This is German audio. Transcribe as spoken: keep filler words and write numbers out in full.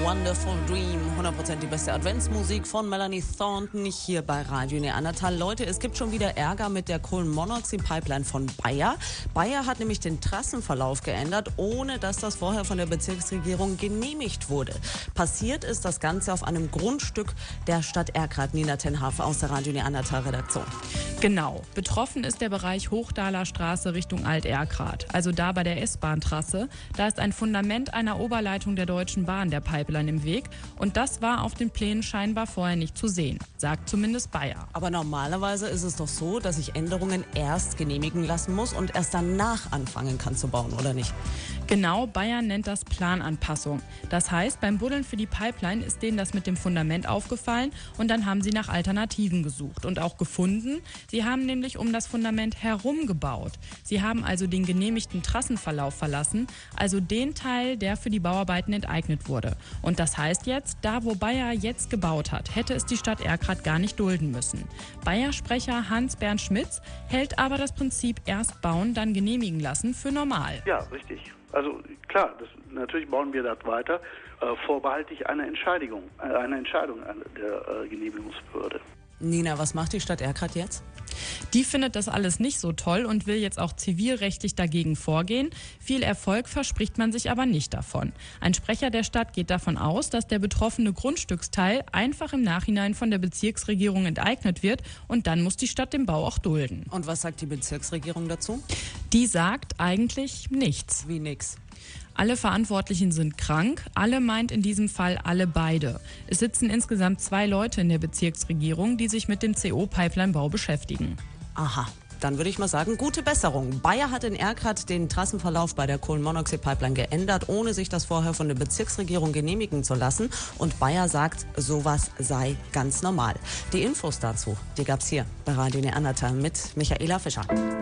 Wonderful Dream, hundert Prozent die beste Adventsmusik von Melanie Thornton hier bei Radio Neandertal. Leute, es gibt schon wieder Ärger mit der Kohlenmonoxid-Pipeline von Bayer. Bayer hat nämlich den Trassenverlauf geändert, ohne dass das vorher von der Bezirksregierung genehmigt wurde. Passiert ist das Ganze auf einem Grundstück der Stadt Erkrath. Nina Tenhafe aus der Radio Neandertal-Redaktion. Genau. Betroffen ist der Bereich Hochdaler Straße Richtung Alt-Erkrath, also da bei der S-Bahn-Trasse. Da ist ein Fundament einer Oberleitung der Deutschen Bahn, der Pipeline, im Weg. Und das war auf den Plänen scheinbar vorher nicht zu sehen, sagt zumindest Bayer. Aber normalerweise ist es doch so, dass ich Änderungen erst genehmigen lassen muss und erst danach anfangen kann zu bauen, oder nicht? Genau, Bayer nennt das Plananpassung. Das heißt, beim Buddeln für die Pipeline ist denen das mit dem Fundament aufgefallen und dann haben sie nach Alternativen gesucht und auch gefunden. Sie haben nämlich um das Fundament herum gebaut. Sie haben also den genehmigten Trassenverlauf verlassen, also den Teil, der für die Bauarbeiten enteignet wurde. Und das heißt jetzt, da wo Bayer jetzt gebaut hat, hätte es die Stadt Erkrath gar nicht dulden müssen. Bayer-Sprecher Hans-Bernd Schmitz hält aber das Prinzip erst bauen, dann genehmigen lassen für normal. Ja, richtig. Also klar, das, natürlich bauen wir das weiter, äh, vorbehaltlich einer Entscheidung, äh, einer Entscheidung der äh, Genehmigungsbehörde. Nina, was macht die Stadt Erkrath jetzt? Die findet das alles nicht so toll und will jetzt auch zivilrechtlich dagegen vorgehen. Viel Erfolg verspricht man sich aber nicht davon. Ein Sprecher der Stadt geht davon aus, dass der betroffene Grundstücksteil einfach im Nachhinein von der Bezirksregierung enteignet wird und dann muss die Stadt den Bau auch dulden. Und was sagt die Bezirksregierung dazu? Die sagt eigentlich nichts. Wie nix? Alle Verantwortlichen sind krank, alle meint in diesem Fall alle beide. Es sitzen insgesamt zwei Leute in der Bezirksregierung, die sich mit dem C O-Pipeline-Bau beschäftigen. Aha. Dann würde ich mal sagen, gute Besserung. Bayer hat in Erkrath den Trassenverlauf bei der Kohlenmonoxid-Pipeline geändert, ohne sich das vorher von der Bezirksregierung genehmigen zu lassen. Und Bayer sagt, sowas sei ganz normal. Die Infos dazu, die gab's hier bei Radio Neandertal mit Michaela Fischer.